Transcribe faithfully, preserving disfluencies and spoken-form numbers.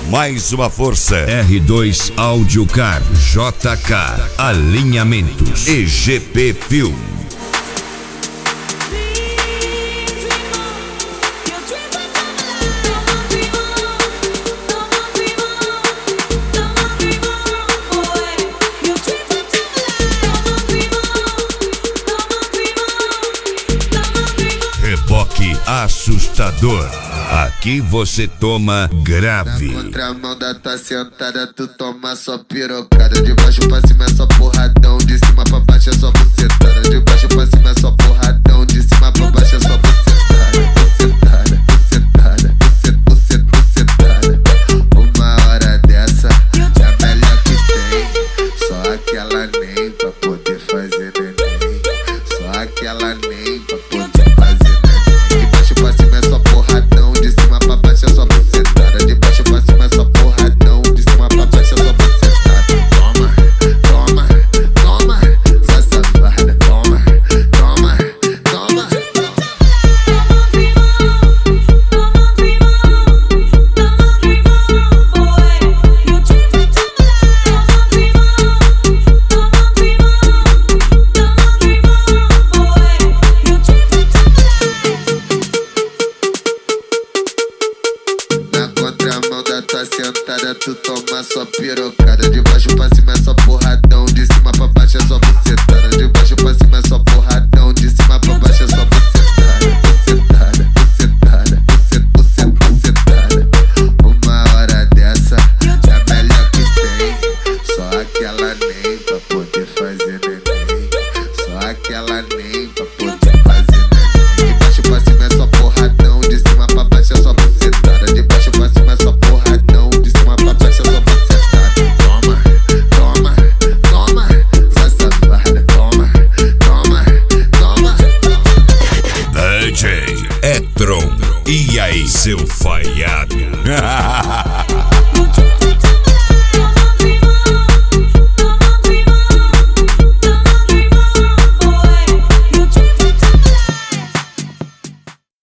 mais uma força. R dois Audiocar, J K, Alinhamentos, E G P Film. Reboque assustador. Aqui você toma grave. Na contramão da tua sentada, tu toma só pirocada. De baixo pra cima é só porradão, de cima pra baixo é só bucetada. De baixo pra cima é só porradão, de cima pra baixo é só bucetada. Bucetada, bucetada, bucetada, bucetada. Uma hora dessa é a melhor que tem. Só aquela nem pra poder fazer neném. Só aquela nem pra poder fazer neném. De baixo pra cima é só porradão, de cima pra baixo é só bucetada. De baixo pra cima é só porradão, de cima pra baixo é só bucetada. Toma, toma, toma, sua safada. Toma, toma, toma. Na contramão da tua sentada, tu toma só pirocada. De baixo pra cima é só porradão, de cima pra baixo é só bucetada. De baixo pra cima é só porradão, de cima pra baixo é só bucetada. Bucetada, bucetada, bucetada, bucetada. Uma hora dessa é a melhor que tem. Só aquela nem pra poder fazer neném. Só aquela nem pra poder fazer neném. De baixo pra cima é só porradão, de cima pra baixo é só bucetada. De baixo pra cima é só porradão, de cima pra baixo é só bucetada. Toma, toma, toma, sua safada. Toma, toma, toma. D J Etron. E aí, seu falhado?